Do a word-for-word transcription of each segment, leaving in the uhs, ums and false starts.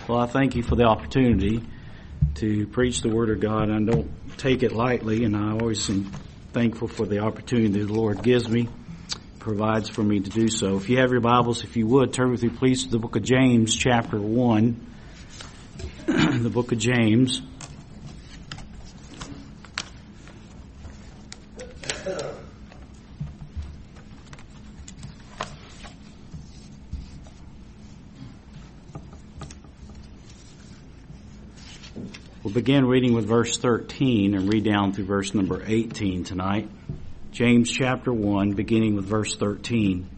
Well, I thank you for the opportunity to preach the Word of God. I don't take it lightly, and I always am thankful for the opportunity that the Lord gives me, provides for me to do so. If you have your Bibles, if you would, turn with me please to the book of James, chapter one. The book of James. We'll begin reading with verse thirteen and read down through verse number eighteen tonight. James chapter one, beginning with verse thirteen.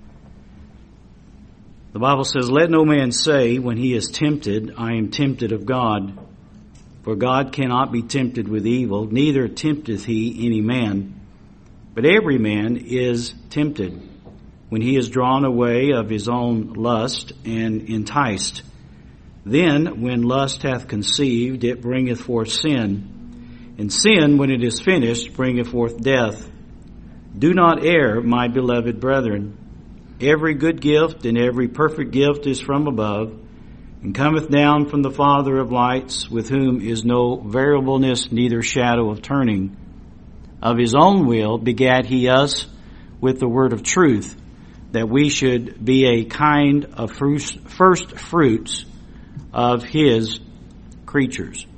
The Bible says, "Let no man say when he is tempted, I am tempted of God. For God cannot be tempted with evil, neither tempteth he any man. But every man is tempted when he is drawn away of his own lust and enticed. Then, when lust hath conceived, it bringeth forth sin. And sin, when it is finished, bringeth forth death. Do not err, my beloved brethren. Every good gift and every perfect gift is from above, and cometh down from the Father of lights, with whom is no variableness, neither shadow of turning. Of his own will begat he us with the word of truth, that we should be a kind of first fruits of his creatures."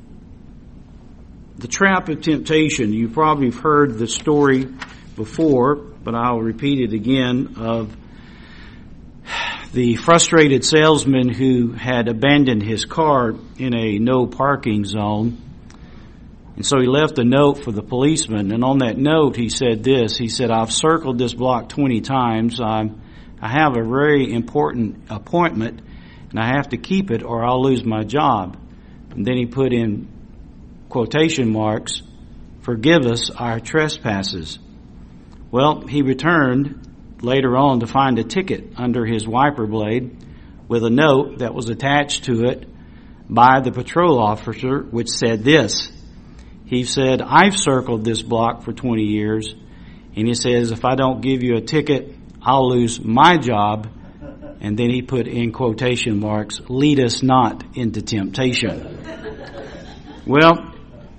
The trap of temptation. You probably have heard the story before, but I'll repeat it again, of the frustrated salesman who had abandoned his car in a no parking zone. And so he left a note for the policeman, and on that note he said this. He said, "I've circled this block twenty times. I'm, I have a very important appointment, and I have to keep it or I'll lose my job." And then he put in quotation marks, "Forgive us our trespasses." Well, he returned later on to find a ticket under his wiper blade with a note that was attached to it by the patrol officer, which said this. He said, "I've circled this block for twenty years, and he says, if I don't give you a ticket, I'll lose my job." And then he put in quotation marks, "Lead us not into temptation." Well,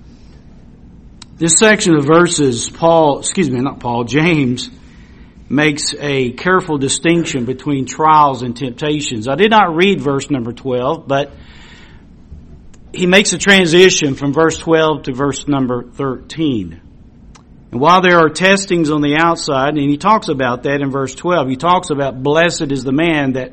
this section of verses, Paul, excuse me, not Paul, James makes a careful distinction between trials and temptations. I did not read verse number twelve, but he makes a transition from verse twelve to verse number thirteen. And while there are testings on the outside, and he talks about that in verse twelve, he talks about blessed is the man that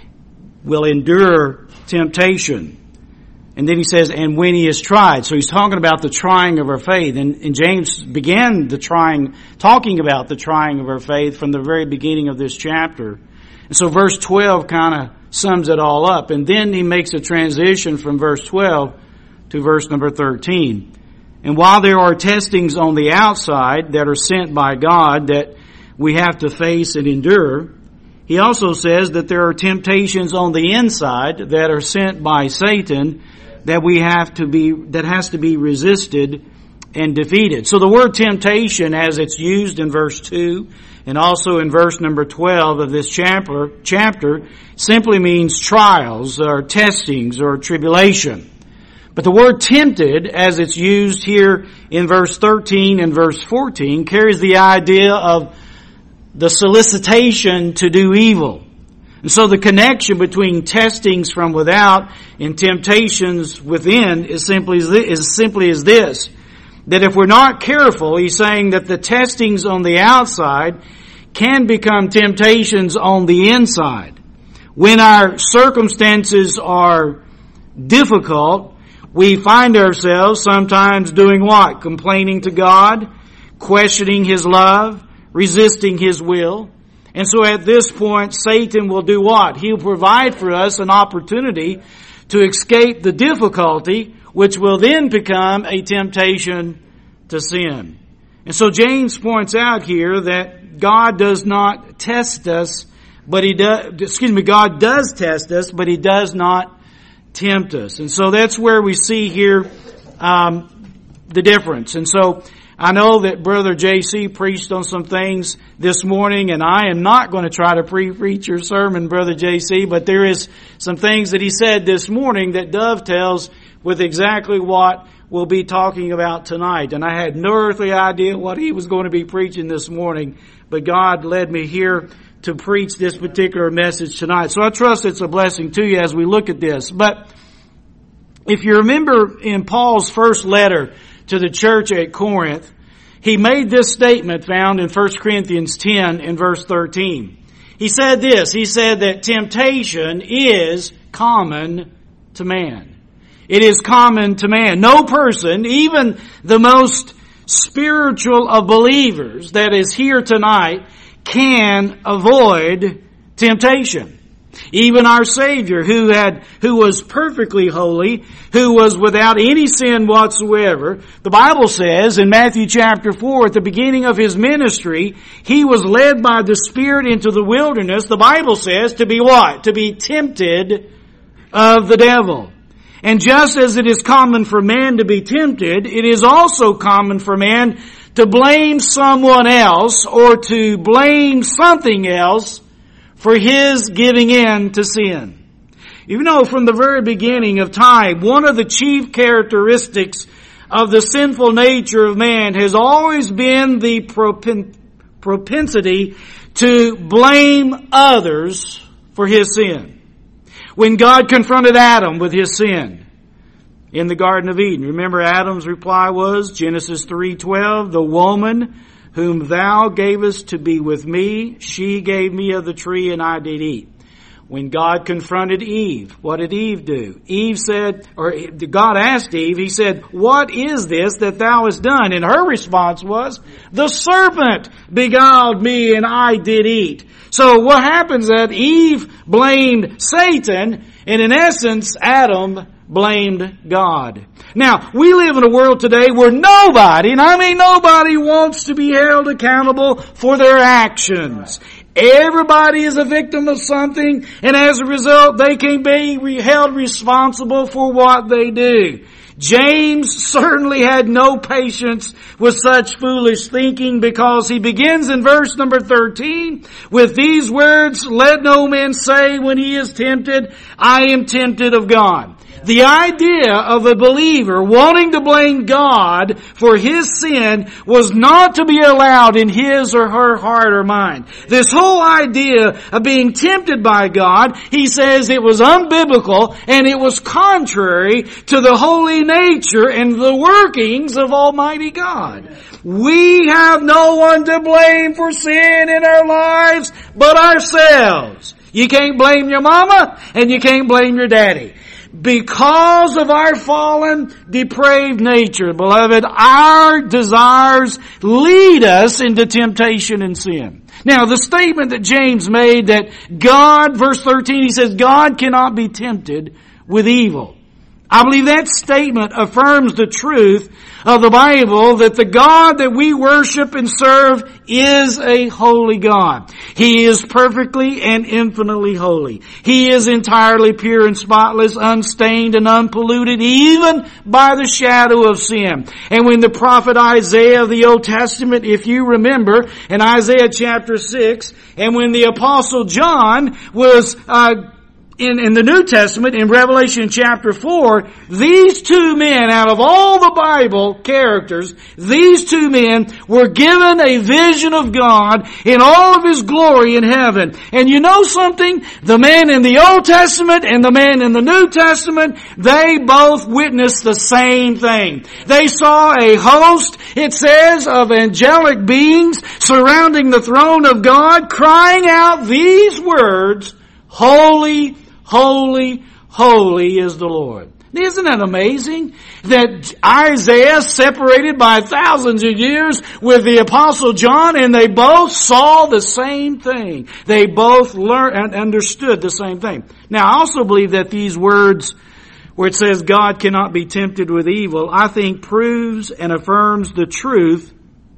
will endure temptation. And then he says, and when he is tried. So he's talking about the trying of our faith. And, and James began the trying, talking about the trying of our faith from the very beginning of this chapter. And so verse twelve kind of sums it all up. And then he makes a transition from verse twelve to verse number thirteen. And while there are testings on the outside that are sent by God that we have to face and endure, he also says that there are temptations on the inside that are sent by Satan that we have to be, that has to be resisted and defeated. So the word temptation, as it's used in verse two and also in verse number twelve of this chapter, chapter simply means trials or testings or tribulation. But the word tempted, as it's used here in verse thirteen and verse fourteen, carries the idea of the solicitation to do evil. And so the connection between testings from without and temptations within is simply is simply as this. That if we're not careful, he's saying that the testings on the outside can become temptations on the inside. When our circumstances are difficult, we find ourselves sometimes doing what? Complaining to God, questioning His love, resisting His will. And so at this point, Satan will do what? He'll provide for us an opportunity to escape the difficulty, which will then become a temptation to sin. And so James points out here that God does not test us, but He does, excuse me, God does test us, but He does not tempt us. And so that's where we see here um, the difference. And so I know that Brother J C preached on some things this morning, and I am not going to try to pre-preach your sermon, Brother J C, but there is some things that he said this morning that dovetails with exactly what we'll be talking about tonight. And I had no earthly idea what he was going to be preaching this morning, but God led me here to preach this particular message tonight. So I trust it's a blessing to you as we look at this. But if you remember in Paul's first letter to the church at Corinth, he made this statement found in First Corinthians ten and verse thirteen. He said this, he said that temptation is common to man. It is common to man. No person, even the most spiritual of believers that is here tonight, can avoid temptation. Even our Savior, who had, who was perfectly holy, who was without any sin whatsoever, the Bible says in Matthew chapter four, at the beginning of His ministry, He was led by the Spirit into the wilderness, the Bible says, to be what? To be tempted of the devil. And just as it is common for man to be tempted, it is also common for man to blame someone else or to blame something else for his giving in to sin. You know, from the very beginning of time, one of the chief characteristics of the sinful nature of man has always been the propen- propensity to blame others for his sin. When God confronted Adam with his sin in the Garden of Eden, remember Adam's reply was, Genesis three twelve, the woman whom thou gavest to be with me, she gave me of the tree and I did eat. When God confronted Eve, what did Eve do? Eve said, or God asked Eve, He said, what is this that thou hast done? And her response was, the serpent beguiled me and I did eat. So what happens that Eve blamed Satan, and in essence, Adam blamed God. Now, we live in a world today where nobody, and I mean nobody, wants to be held accountable for their actions. Everybody is a victim of something, and as a result, they can be held responsible for what they do. James certainly had no patience with such foolish thinking, because he begins in verse number thirteen with these words, let no man say when he is tempted, I am tempted of God. The idea of a believer wanting to blame God for his sin was not to be allowed in his or her heart or mind. This whole idea of being tempted by God, he says it was unbiblical and it was contrary to the holy nature and the workings of Almighty God. We have no one to blame for sin in our lives but ourselves. You can't blame your mama and you can't blame your daddy. Because of our fallen, depraved nature, beloved, our desires lead us into temptation and sin. Now, the statement that James made that God, verse thirteen, he says, God cannot be tempted with evil. I believe that statement affirms the truth of the Bible that the God that we worship and serve is a holy God. He is perfectly and infinitely holy. He is entirely pure and spotless, unstained and unpolluted, even by the shadow of sin. And when the prophet Isaiah of the Old Testament, if you remember, in Isaiah chapter six, and when the apostle John was uh In, in the New Testament, in Revelation chapter four, these two men, out of all the Bible characters, these two men were given a vision of God in all of His glory in heaven. And you know something? The man in the Old Testament and the man in the New Testament, they both witnessed the same thing. They saw a host, it says, of angelic beings surrounding the throne of God, crying out these words, Holy, holy, holy is the Lord. Isn't that amazing? That Isaiah separated by thousands of years with the Apostle John, and they both saw the same thing. They both learned and understood the same thing. Now, I also believe that these words, where it says God cannot be tempted with evil, I think proves and affirms the truth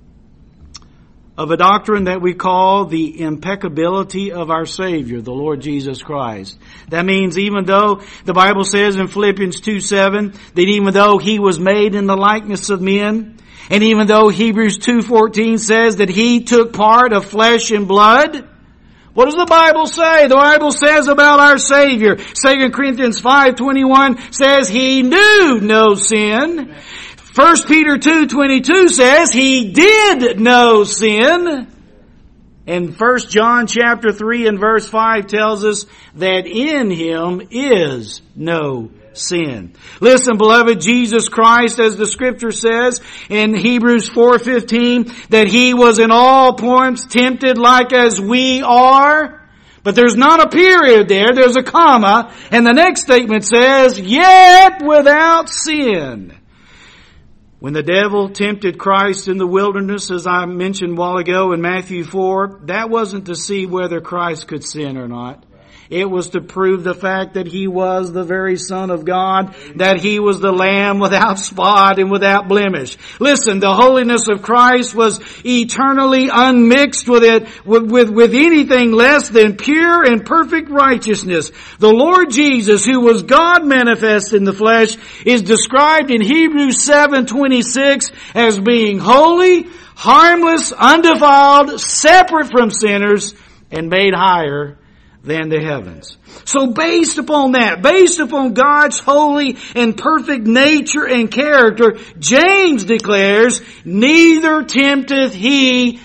of a doctrine that we call the impeccability of our Savior, the Lord Jesus Christ. That means even though the Bible says in Philippians two seven that even though He was made in the likeness of men, And even though Hebrews two fourteen says that He took part of flesh and blood, what does the Bible say? The Bible says about our Savior. Second Corinthians five twenty-one says He knew no sin. First Peter two twenty-two says He did know sin. And First John chapter three and verse five tells us that in Him is no sin. Listen, beloved, Jesus Christ, as the Scripture says in Hebrews four fifteen, that He was in all points tempted like as we are. But there's not a period there, there's a comma, and the next statement says, yet without sin. When the devil tempted Christ in the wilderness, as I mentioned a while ago in Matthew four, that wasn't to see whether Christ could sin or not. It was to prove the fact that He was the very Son of God, that He was the Lamb without spot and without blemish. Listen, the holiness of Christ was eternally unmixed with it, with, with, with anything less than pure and perfect righteousness. The Lord Jesus, who was God manifest in the flesh, is described in Hebrews seven twenty-six as being holy, harmless, undefiled, separate from sinners, and made higher than the heavens. So based upon that, based upon God's holy and perfect nature and character, James declares, neither tempteth He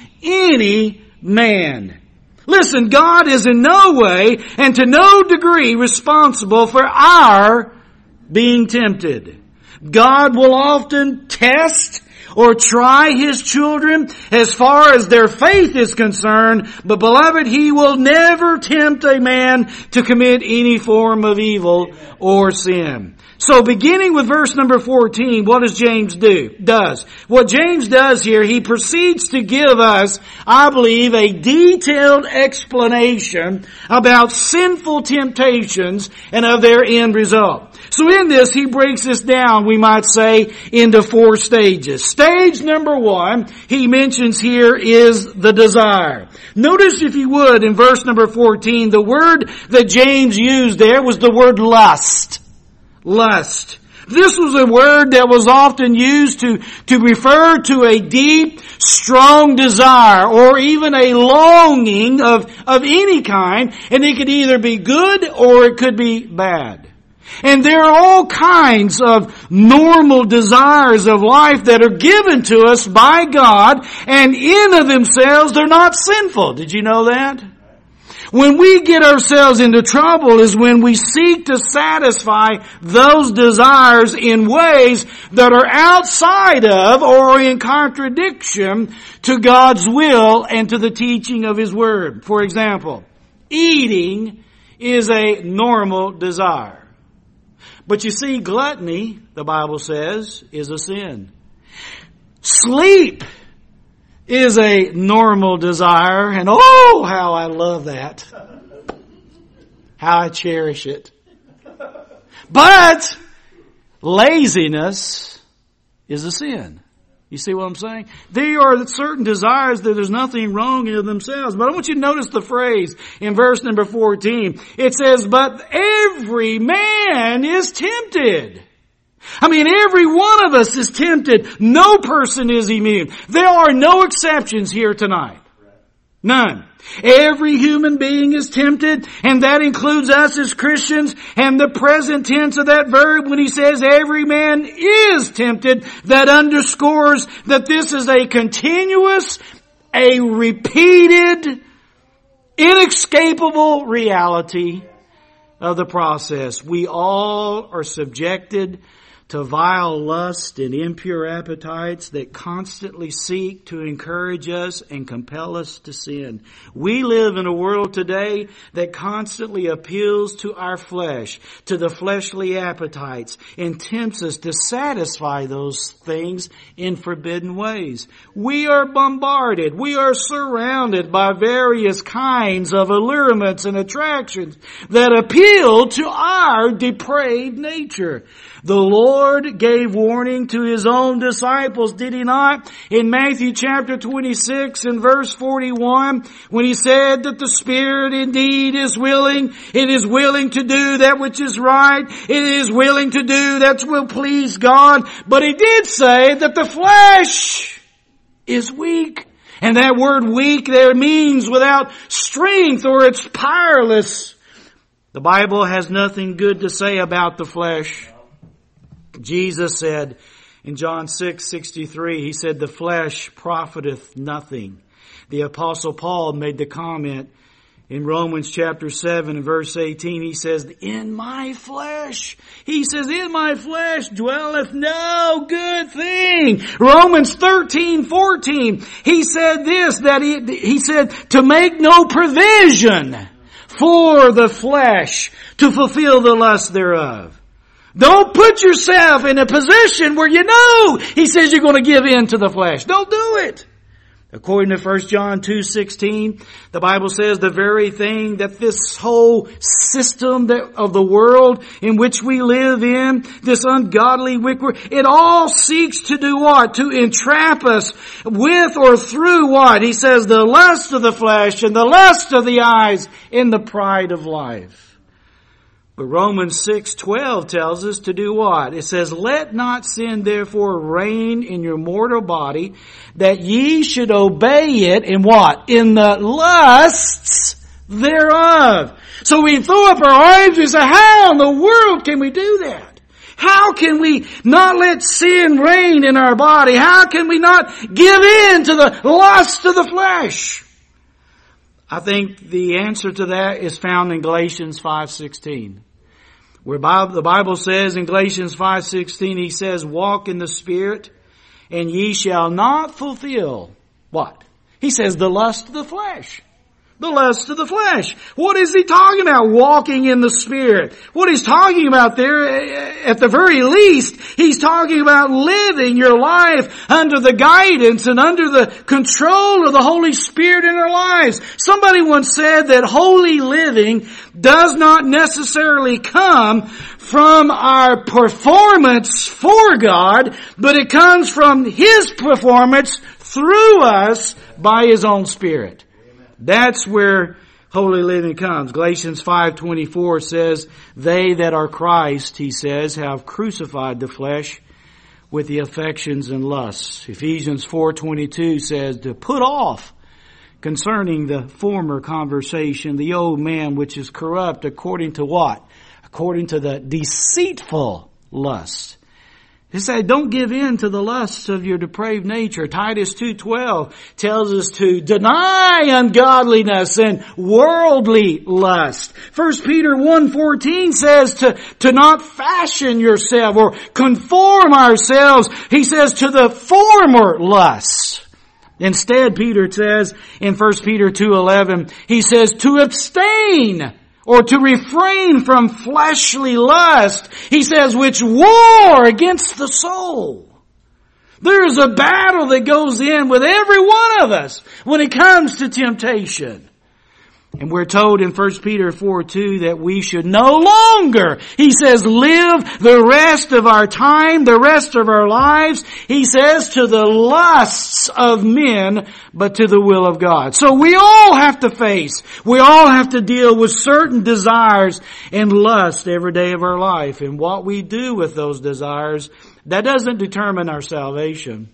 any man. Listen, God is in no way and to no degree responsible for our being tempted. God will often test or try His children as far as their faith is concerned. But beloved, He will never tempt a man to commit any form of evil or sin. So beginning with verse number fourteen, what does James do? Does. What James does here, he proceeds to give us, I believe, a detailed explanation about sinful temptations and of their end result. So in this, he breaks this down, we might say, into four stages. Stage number one, he mentions here, is the desire. Notice, if you would, in verse number fourteen, the word that James used there was the word lust. Lust. This was a word that was often used to, to refer to a deep, strong desire or even a longing of, of any kind, and it could either be good or it could be bad. And there are all kinds of normal desires of life that are given to us by God, and in of themselves they're not sinful. Did you know that? When we get ourselves into trouble is when we seek to satisfy those desires in ways that are outside of or in contradiction to God's will and to the teaching of His Word. For example, eating is a normal desire. But you see, gluttony, the Bible says, is a sin. Sleep is a normal desire, and oh, how I love that. How I cherish it. But laziness is a sin. You see what I'm saying? There are certain desires that there's nothing wrong in themselves. But I want you to notice the phrase in verse number fourteen. It says, but every man is tempted. I mean, every one of us is tempted. No person is immune. There are no exceptions here tonight. None. Every human being is tempted, and that includes us as Christians. And the present tense of that verb, when he says every man is tempted, that underscores that this is a continuous, a repeated, inescapable reality of the process. We all are subjected to vile lust and impure appetites that constantly seek to encourage us and compel us to sin. We live in a world today that constantly appeals to our flesh, to the fleshly appetites, and tempts us to satisfy those things in forbidden ways. We are bombarded. We are surrounded by various kinds of allurements and attractions that appeal to our depraved nature. The Lord Lord gave warning to His own disciples, did He not? In Matthew chapter twenty-six and verse forty-one, when He said that the Spirit indeed is willing, it is willing to do that which is right, it is willing to do that which will please God, but He did say that the flesh is weak. And that word weak there means without strength, or it's powerless. The Bible has nothing good to say about the flesh. Jesus said in John six sixty-three, He said, the flesh profiteth nothing. The Apostle Paul made the comment in Romans chapter seven and verse eighteen. He says, in my flesh, he says, in my flesh dwelleth no good thing. Romans thirteen fourteen, he said this, that he, he said, to make no provision for the flesh to fulfill the lust thereof. Don't put yourself in a position where you know He says you're going to give in to the flesh. Don't do it. According to First John two sixteen, the Bible says the very thing that this whole system that, of the world in which we live in, this ungodly wicked, it all seeks to do what? To entrap us with or through what? He says the lust of the flesh and the lust of the eyes and the pride of life. But Romans six twelve tells us to do what? It says, let not sin therefore reign in your mortal body, that ye should obey it in what? In the lusts thereof. So we throw up our arms and say, how in the world can we do that? How can we not let sin reign in our body? How can we not give in to the lust of the flesh? I think the answer to that is found in Galatians five sixteen. Where the Bible says in Galatians five sixteen, He says, walk in the Spirit, and ye shall not fulfill, what? He says, the lust of the flesh. The lust of the flesh. What is He talking about? Walking in the Spirit. What He's talking about there, at the very least, He's talking about living your life under the guidance and under the control of the Holy Spirit in our lives. Somebody once said that holy living does not necessarily come from our performance for God, but it comes from His performance through us by His own Spirit. That's where holy living comes. Galatians five twenty-four says, they that are Christ, He says, have crucified the flesh with the affections and lusts. Ephesians four twenty-two says to put off concerning the former conversation, the old man which is corrupt according to what? According to the deceitful lust. He said, don't give in to the lusts of your depraved nature. Titus two twelve tells us to deny ungodliness and worldly lust. First Peter one fourteen says to, to not fashion yourself or conform ourselves, he says, to the former lusts. Instead, Peter says in First Peter two eleven, he says to abstain or to refrain from fleshly lust, he says, which war against the soul. There is a battle that goes in with every one of us when it comes to temptation. And we're told in First Peter four two that we should no longer, he says, live the rest of our time, the rest of our lives, he says, to the lusts of men, but to the will of God. So we all have to face, we all have to deal with certain desires and lust every day of our life. And what we do with those desires, that doesn't determine our salvation.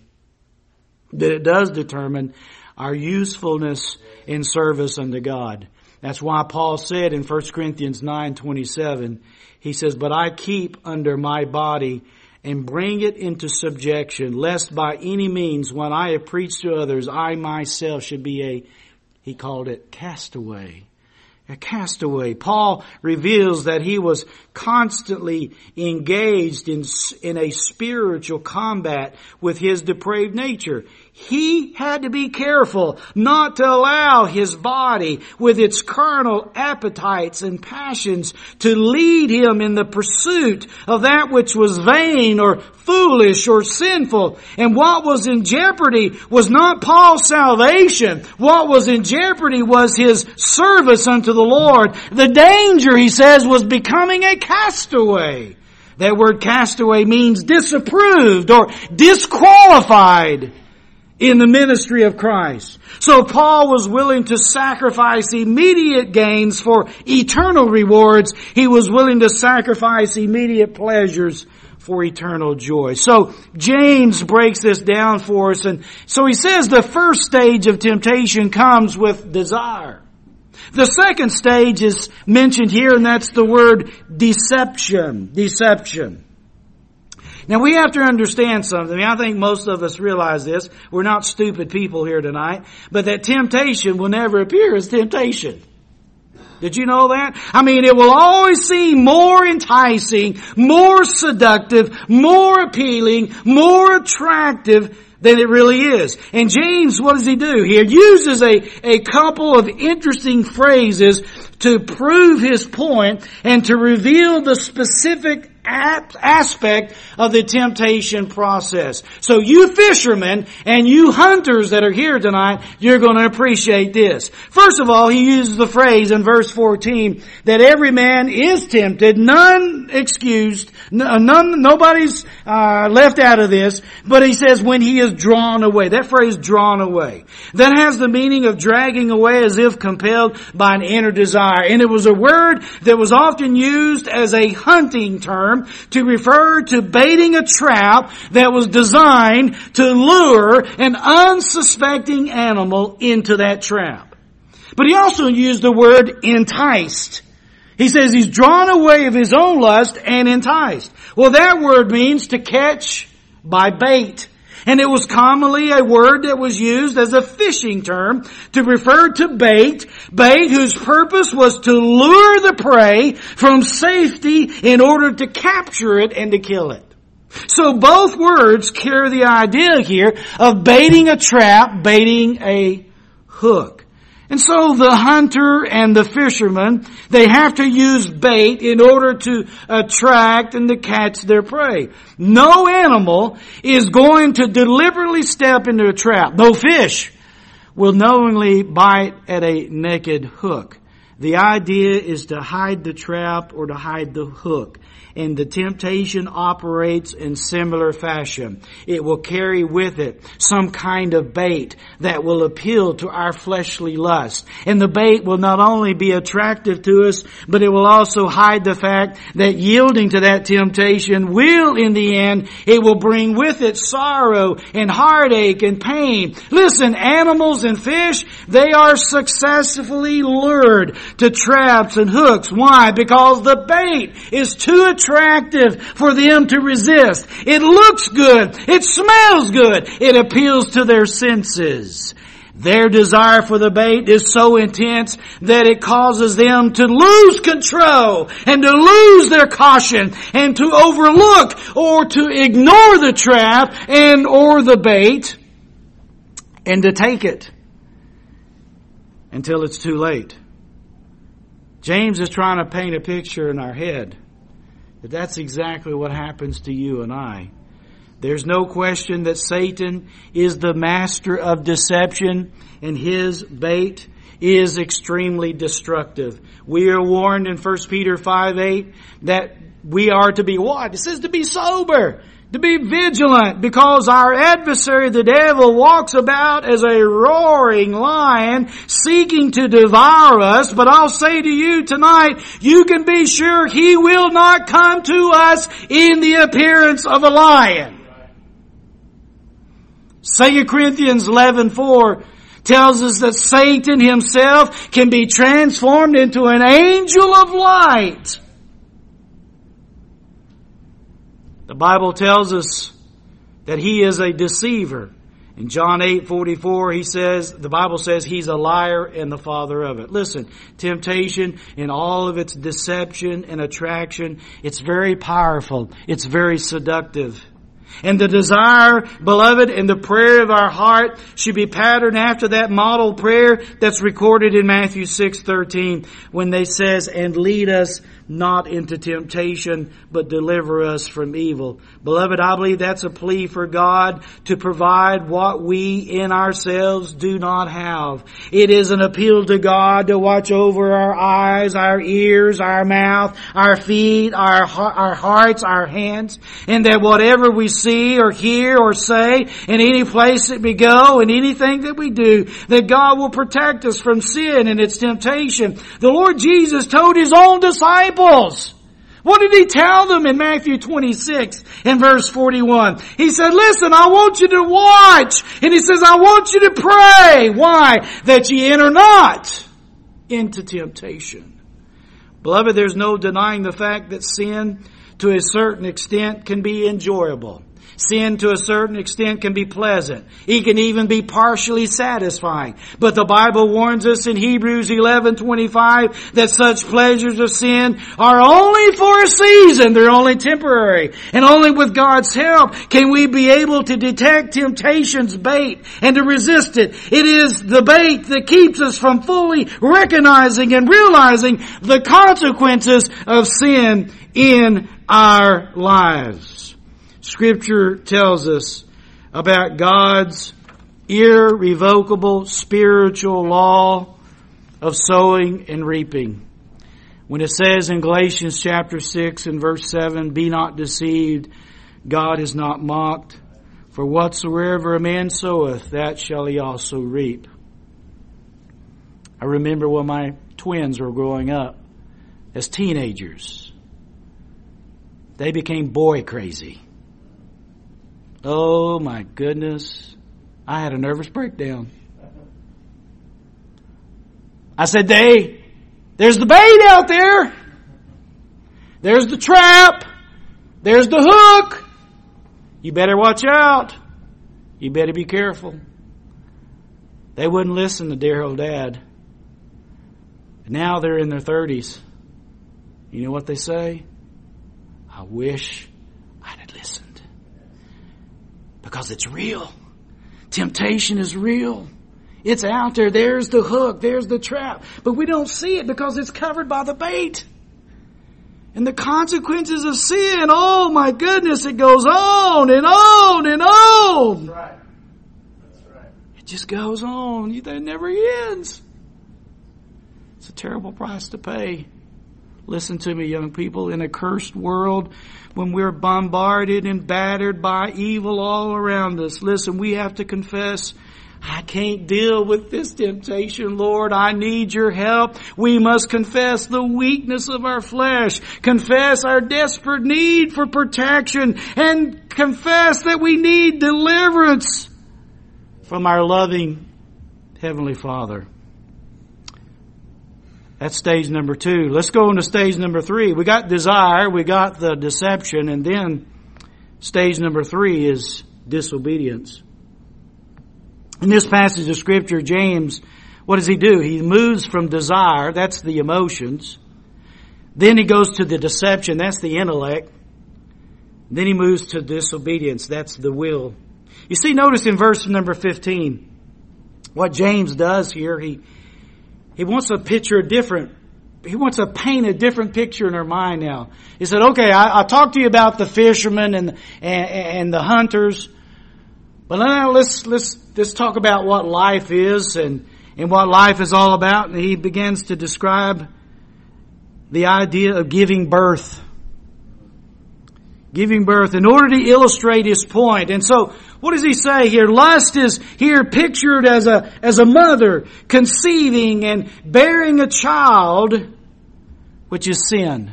But it does determine our usefulness in service unto God. That's why Paul said in First Corinthians nine twenty-seven, he says, but I keep under my body and bring it into subjection, lest by any means when I have preached to others, I myself should be a, he called it, castaway. A castaway. Paul reveals that he was constantly engaged in, in a spiritual combat with his depraved nature. He had to be careful not to allow his body with its carnal appetites and passions to lead him in the pursuit of that which was vain or foolish or sinful. And what was in jeopardy was not Paul's salvation. What was in jeopardy was his service unto the Lord. The danger, he says, was becoming a castaway. That word castaway means disapproved or disqualified in the ministry of Christ. So Paul was willing to sacrifice immediate gains for eternal rewards. He was willing to sacrifice immediate pleasures for eternal joy. So James breaks this down for us. And so he says the first stage of temptation comes with desire. The second stage is mentioned here, and that's the word deception. Deception. Now we have to understand something. I think most of us realize this. We're not stupid people here tonight. But that temptation will never appear as temptation. Did you know that? I mean, it will always seem more enticing, more seductive, more appealing, more attractive than it really is. And James, what does he do? He uses a, a couple of interesting phrases to prove his point and to reveal the specific aspect of the temptation process. So you fishermen and you hunters that are here tonight, you're going to appreciate this. First of all, he uses the phrase in verse fourteen that every man is tempted, none excused, none, nobody's uh, left out of this, but he says when he is drawn away. That phrase, drawn away, that has the meaning of dragging away as if compelled by an inner desire. And it was a word that was often used as a hunting term to refer to baiting a trap that was designed to lure an unsuspecting animal into that trap. But he also used the word enticed. He says he's drawn away of his own lust and enticed. Well, that word means to catch by bait. And it was commonly a word that was used as a fishing term to refer to bait, bait whose purpose was to lure the prey from safety in order to capture it and to kill it. So both words carry the idea here of baiting a trap, baiting a hook. And so the hunter and the fisherman, they have to use bait in order to attract and to catch their prey. No animal is going to deliberately step into a trap. No fish will knowingly bite at a naked hook. The idea is to hide the trap or to hide the hook. And the temptation operates in similar fashion. It will carry with it some kind of bait that will appeal to our fleshly lust. And the bait will not only be attractive to us, but it will also hide the fact that yielding to that temptation will, in the end, it will bring with it sorrow and heartache and pain. Listen, animals and fish, they are successfully lured to traps and hooks. Why? Because the bait is too attractive attractive for them to resist. It looks good. It smells good. It appeals to their senses. Their desire for the bait is so intense that it causes them to lose control and to lose their caution and to overlook or to ignore the trap and or the bait and to take it until it's too late. James is trying to paint a picture in our head. But that's exactly what happens to you and I. There's no question that Satan is the master of deception, and his bait is extremely destructive. We are warned in First Peter five eight that we are to be what? It says to be sober, to be vigilant, because our adversary, the devil, walks about as a roaring lion seeking to devour us. But I'll say to you tonight, you can be sure he will not come to us in the appearance of a lion. Second Corinthians eleven four tells us that Satan himself can be transformed into an angel of light. The Bible tells us that he is a deceiver. In John eight forty-four, he says, the Bible says he's a liar and the father of it. Listen, temptation in all of its deception and attraction, it's very powerful. It's very seductive. And the desire, beloved, and the prayer of our heart should be patterned after that model prayer that's recorded in Matthew six thirteen when they says, and lead us not into temptation, but deliver us from evil. Beloved, I believe that's a plea for God to provide what we in ourselves do not have. It is an appeal to God to watch over our eyes, our ears, our mouth, our feet, our, our hearts, our hands, and that whatever we see or hear or say in any place that we go and anything that we do, that God will protect us from sin and its temptation. The Lord Jesus told His own disciples, what did He tell them in Matthew twenty-six and verse forty-one? He said, listen, I want you to watch. And He says, I want you to pray. Why? That ye enter not into temptation. Beloved, there's no denying the fact that sin to a certain extent can be enjoyable. Sin to a certain extent can be pleasant. It can even be partially satisfying. But the Bible warns us in Hebrews eleven twenty-five that such pleasures of sin are only for a season. They're only temporary. And only with God's help can we be able to detect temptation's bait and to resist it. It is the bait that keeps us from fully recognizing and realizing the consequences of sin in our lives. Scripture tells us about God's irrevocable spiritual law of sowing and reaping. When it says in Galatians chapter six and verse seven, be not deceived, God is not mocked, for whatsoever a man soweth, that shall he also reap. I remember when my twins were growing up as teenagers. They became boy crazy. Oh my goodness. I had a nervous breakdown. I said, "Hey, there's the bait out there. There's the trap. There's the hook. You better watch out. You better be careful." They wouldn't listen to dear old Dad. Now they're in their thirties. You know what they say? I wish I'd have listened. Because it's real. Temptation is real. It's out there. There's the hook. There's the trap. But we don't see it because it's covered by the bait. And the consequences of sin, oh my goodness, it goes on and on and on. That's right. That's right. It just goes on. It never ends. It's a terrible price to pay. Listen to me, young people. In a cursed world, when we're bombarded and battered by evil all around us, listen, we have to confess, I can't deal with this temptation, Lord. I need your help. We must confess the weakness of our flesh, confess our desperate need for protection, and confess that we need deliverance from our loving Heavenly Father. That's stage number two. Let's go into stage number three. We got desire, we got the deception, and then stage number three is disobedience. In this passage of Scripture, James, what does he do? He moves from desire, that's the emotions. Then he goes to the deception, that's the intellect. Then he moves to disobedience, that's the will. You see, notice in verse number fifteen, what James does here, he He wants to picture a different, he wants to paint a different picture in our mind now. He said, okay, I, I talked to you about the fishermen and, and, and the hunters, but now let's, let's, let's talk about what life is and, and what life is all about. And he begins to describe the idea of giving birth. Giving birth in order to illustrate his point. And so, what does he say here? Lust is here pictured as a, as a mother conceiving and bearing a child, which is sin.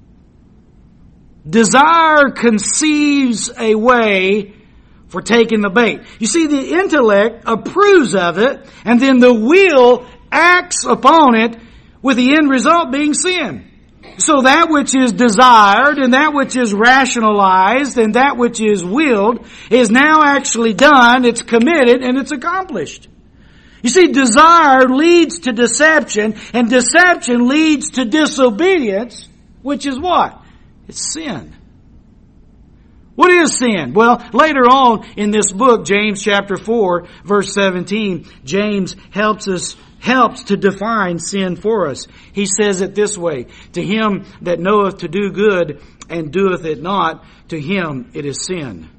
Desire conceives a way for taking the bait. You see, the intellect approves of it, and then the will acts upon it, with the end result being sin. So that which is desired and that which is rationalized and that which is willed is now actually done, it's committed, and it's accomplished. You see, desire leads to deception, and deception leads to disobedience, which is what? It's sin. What is sin? Well, later on in this book, James chapter four, verse seventeen, James helps us helps to define sin for us. He says it this way, to him that knoweth to do good and doeth it not, to him it is sin.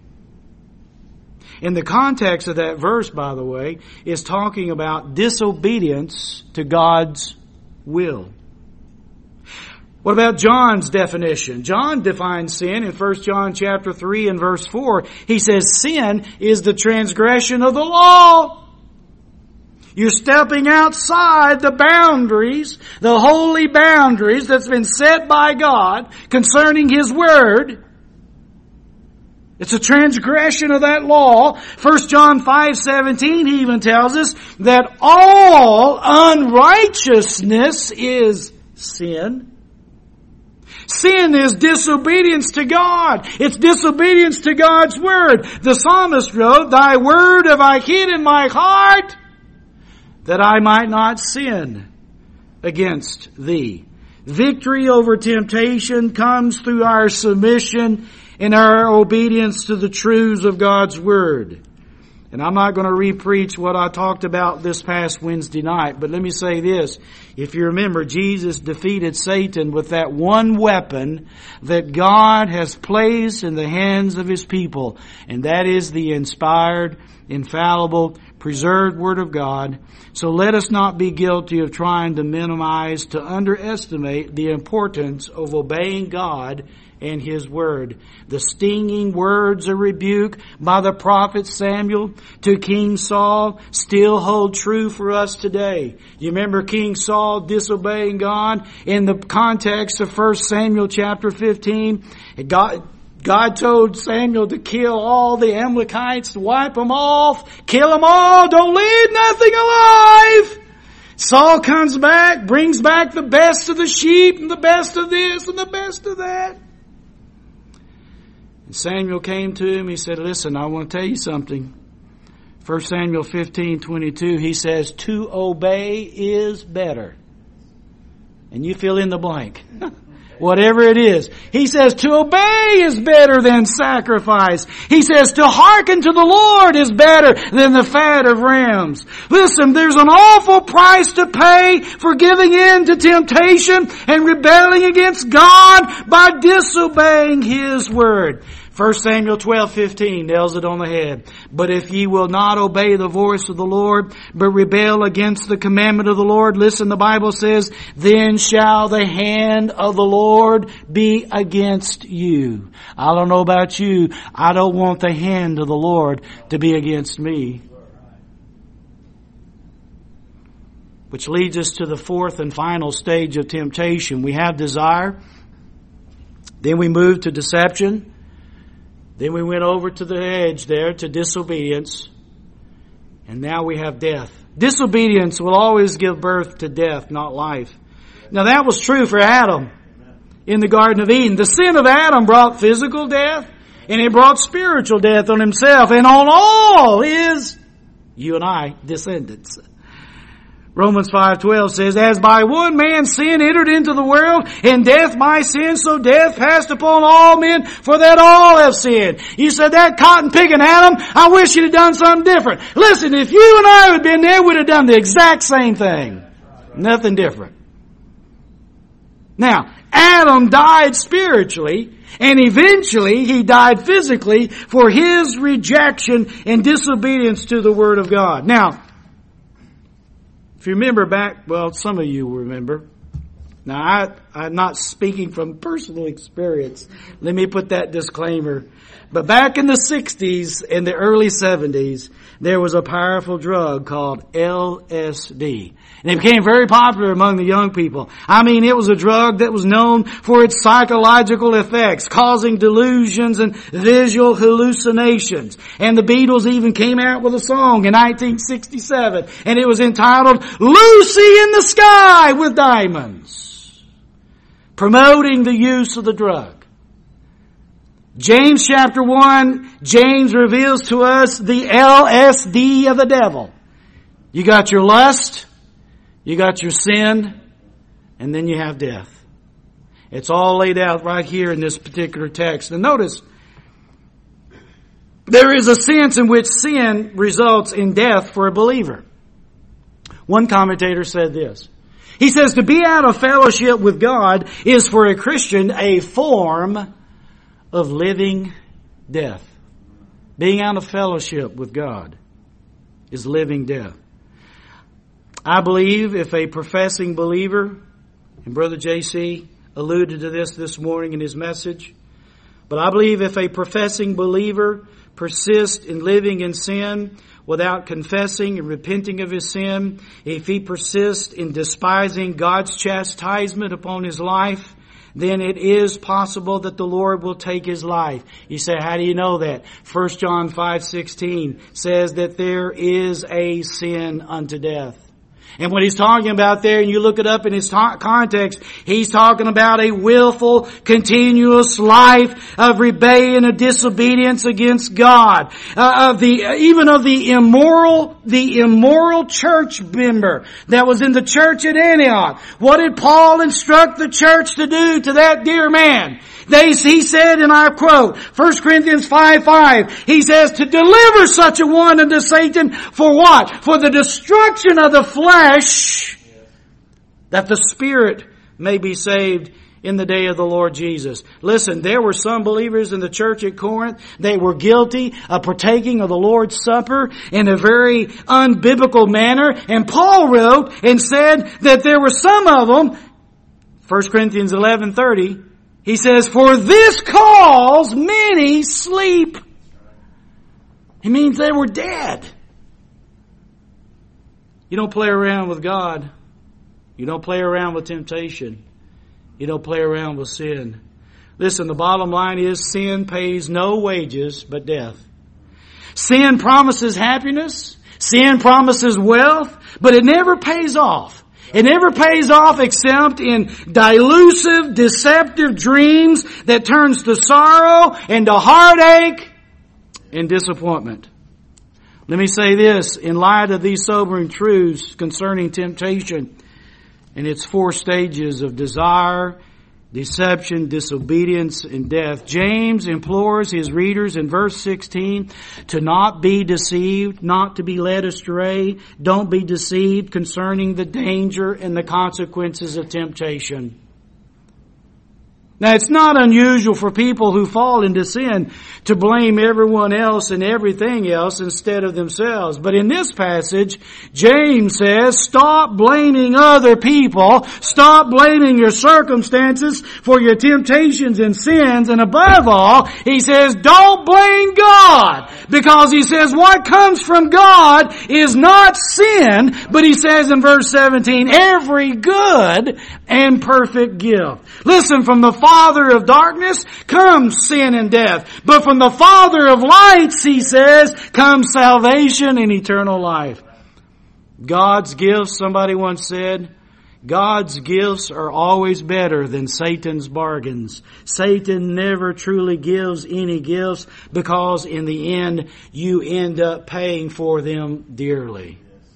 In the context of that verse, by the way, is talking about disobedience to God's will. What about John's definition? John defines sin in First John chapter three and verse four. He says sin is the transgression of the law. You're stepping outside the boundaries, the holy boundaries that's been set by God concerning His Word. It's a transgression of that law. First John five seventeen, he even tells us that all unrighteousness is sin. Sin is disobedience to God. It's disobedience to God's Word. The psalmist wrote, Thy Word have I hid in my heart, that I might not sin against Thee. Victory over temptation comes through our submission and our obedience to the truths of God's Word. And I'm not going to re-preach what I talked about this past Wednesday night, but let me say this. If you remember, Jesus defeated Satan with that one weapon that God has placed in the hands of His people, and that is the inspired, infallible, preserved Word of God. So let us not be guilty of trying to minimize, to underestimate the importance of obeying God and His Word. The stinging words of rebuke by the prophet Samuel to King Saul still hold true for us today. You remember King Saul disobeying God in the context of First Samuel chapter fifteen? God, God told Samuel to kill all the Amalekites, to wipe them off, kill them all, don't leave nothing alive. Saul comes back, brings back the best of the sheep and the best of this and the best of that. And Samuel came to him, he said, listen, I want to tell you something. First Samuel fifteen twenty-two, he says, to obey is better. And you fill in the blank. Whatever it is. He says to obey is better than sacrifice. He says to hearken to the Lord is better than the fat of rams. Listen, there's an awful price to pay for giving in to temptation and rebelling against God by disobeying His Word. First Samuel twelve fifteen nails it on the head. But if ye will not obey the voice of the Lord, but rebel against the commandment of the Lord, listen, the Bible says, then shall the hand of the Lord be against you. I don't know about you. I don't want the hand of the Lord to be against me. Which leads us to the fourth and final stage of temptation. We have desire. Then we move to deception. Then we went over to the edge there to disobedience. And now we have death. Disobedience will always give birth to death, not life. Now that was true for Adam in the Garden of Eden. The sin of Adam brought physical death and it brought spiritual death on himself and on all his, you and I, descendants. Romans five twelve says, as by one man sin entered into the world, and death by sin, so death passed upon all men, for that all have sinned. You said, that cotton picking Adam, I wish you'd have done something different. Listen, if you and I had been there, we'd have done the exact same thing. Nothing different. Now, Adam died spiritually, and eventually he died physically for his rejection and disobedience to the Word of God. Now, if you remember back, well, some of you will remember. Now, I, I'm not speaking from personal experience. Let me put that disclaimer. But back in the sixties and the early seventies, there was a powerful drug called L S D. And it became very popular among the young people. I mean, it was a drug that was known for its psychological effects, causing delusions and visual hallucinations. And the Beatles even came out with a song in nineteen sixty-seven, and it was entitled Lucy in the Sky with Diamonds, promoting the use of the drug. James chapter one, James reveals to us the L S D of the devil. You got your lust, you got your sin, and then you have death. It's all laid out right here in this particular text. And notice, there is a sense in which sin results in death for a believer. One commentator said this. He says to be out of fellowship with God is for a Christian a form of living death. Being out of fellowship with God is living death. I believe if a professing believer, and Brother J C alluded to this this morning in his message, but I believe if a professing believer persists in living in sin without confessing and repenting of his sin, if he persists in despising God's chastisement upon his life, then it is possible that the Lord will take his life. You say, how do you know that? First John five sixteen says that there is a sin unto death. And what he's talking about there, and you look it up in his ta- context, he's talking about a willful, continuous life of rebellion and disobedience against God. Uh, of the, even of the immoral, the immoral church member that was in the church at Antioch. What did Paul instruct the church to do to that dear man? They, he said, and I quote, First Corinthians five five, he says, to deliver such a one unto Satan for what? For the destruction of the flesh, that the spirit may be saved in the day of the Lord Jesus. Listen, there were some believers in the church at Corinth. They were guilty of partaking of the Lord's Supper in a very unbiblical manner. And Paul wrote and said that there were some of them, First Corinthians eleven thirty, he says, for this cause many sleep. He means they were dead. You don't play around with God. You don't play around with temptation. You don't play around with sin. Listen, the bottom line is sin pays no wages but death. Sin promises happiness. Sin promises wealth, but it never pays off. It never pays off except in delusive, deceptive dreams that turns to sorrow and to heartache and disappointment. Let me say this, in light of these sobering truths concerning temptation and its four stages of desire, deception, disobedience, and death, James implores his readers in verse sixteen to not be deceived, not to be led astray. Don't be deceived concerning the danger and the consequences of temptation. Now, it's not unusual for people who fall into sin to blame everyone else and everything else instead of themselves. But in this passage, James says, stop blaming other people. Stop blaming your circumstances for your temptations and sins. And above all, he says, don't blame God. Because he says what comes from God is not sin, but he says in verse seventeen, every good and perfect gift. Listen, from the Father of darkness comes sin and death. But from the Father of lights, he says, comes salvation and eternal life. God's gifts, somebody once said, God's gifts are always better than Satan's bargains. Satan never truly gives any gifts because in the end you end up paying for them dearly.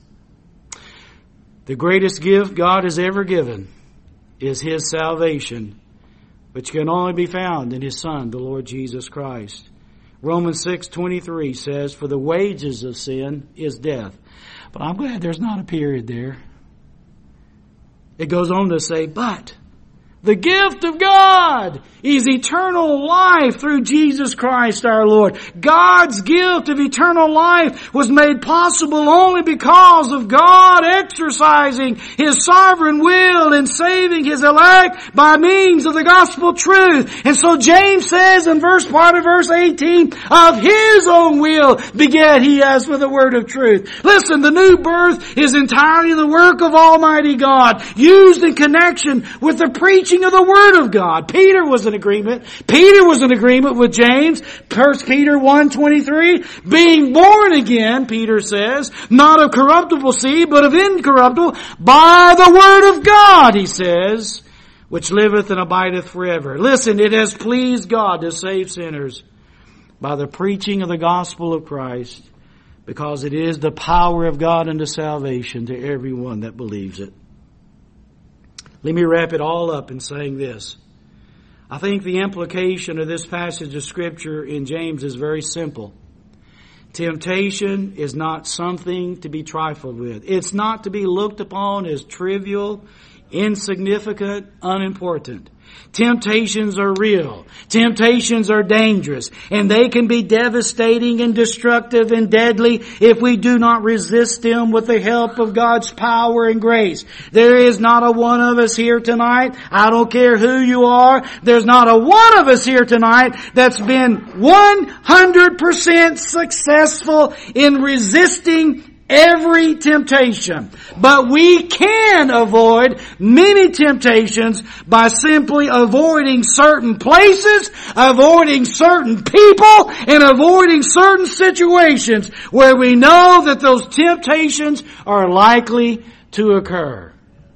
The greatest gift God has ever given is His salvation, which can only be found in His Son, the Lord Jesus Christ. Romans six twenty-three says, for the wages of sin is death. But I'm glad there's not a period there. It goes on to say, but the gift of God is eternal life through Jesus Christ our Lord. God's gift of eternal life was made possible only because of God exercising His sovereign will and saving His elect by means of the gospel truth. And so James says in verse part of verse eighteen, of His own will begat He us with the word of truth. Listen, the new birth is entirely the work of Almighty God, used in connection with the preaching of the Word of God. Peter was in agreement. Peter was in agreement with James. First Peter one twenty-three, being born again, Peter says, not of corruptible seed, but of incorruptible, by the Word of God, he says, which liveth and abideth forever. Listen, it has pleased God to save sinners by the preaching of the gospel of Christ, because it is the power of God unto salvation to everyone that believes it. Let me wrap it all up in saying this. I think the implication of this passage of Scripture in James is very simple. Temptation is not something to be trifled with. It's not to be looked upon as trivial, insignificant, unimportant. Temptations are real. Temptations are dangerous. And they can be devastating and destructive and deadly if we do not resist them with the help of God's power and grace. There is not a one of us here tonight. I don't care who you are. There's not a one of us here tonight that's been one hundred percent successful in resisting every temptation. But we can avoid many temptations by simply avoiding certain places, avoiding certain people, and avoiding certain situations where we know that those temptations are likely to occur.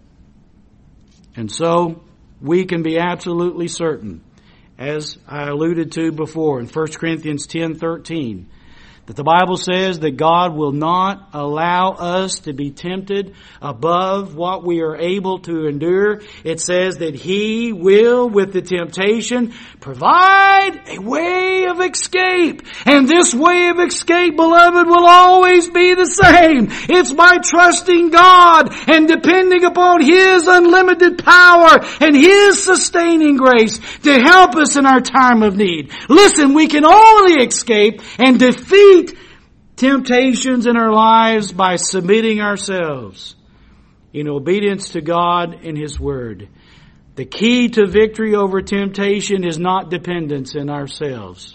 And so, we can be absolutely certain, as I alluded to before in First Corinthians ten thirteen, that the Bible says that God will not allow us to be tempted above what we are able to endure. It says that He will, with the temptation, provide a way of escape. And this way of escape, beloved, will always be the same. It's by trusting God and depending upon His unlimited power and His sustaining grace to help us in our time of need. Listen, we can only escape and defeat temptations in our lives by submitting ourselves in obedience to God and His Word. The key to victory over temptation is not dependence in ourselves.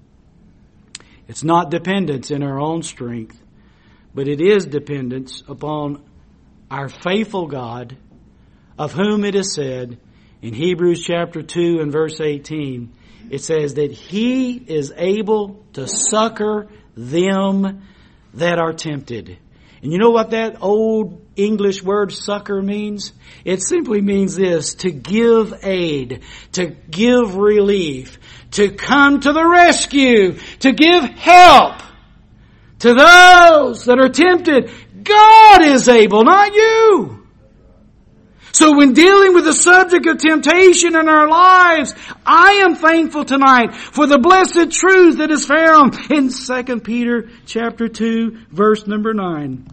It's not dependence in our own strength, but it is dependence upon our faithful God, of whom it is said in Hebrews chapter two and verse eighteen, it says that He is able to succor them that are tempted. And you know what that old English word succor means? It simply means this: to give aid, to give relief, to come to the rescue, to give help to those that are tempted. God is able, not you. So when dealing with the subject of temptation in our lives, I am thankful tonight for the blessed truth that is found in Second Peter chapter two, verse number nine.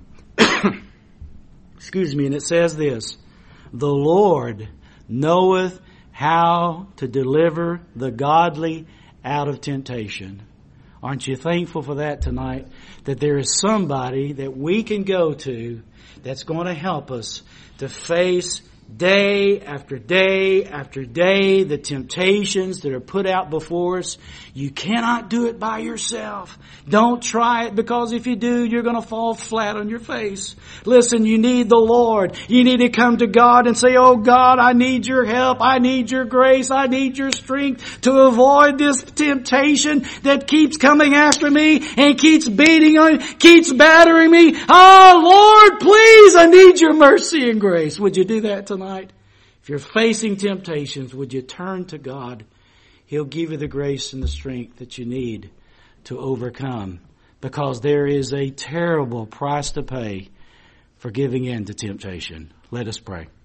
Excuse me, and it says this: the Lord knoweth how to deliver the godly out of temptation. Aren't you thankful for that tonight? That there is somebody that we can go to that's going to help us to face day after day after day the temptations that are put out before us. You cannot do it by yourself. Don't try it, because if you do, you're going to fall flat on your face. Listen, you need the Lord. You need to come to God and say, oh God, I need your help. I need your grace. I need your strength to avoid this temptation that keeps coming after me and keeps beating on, keeps battering me. Oh Lord, please, I need your mercy and grace. Would you do that tonight? If you're facing temptations, would you turn to God? He'll give you the grace and the strength that you need to overcome, because there is a terrible price to pay for giving in to temptation. Let us pray.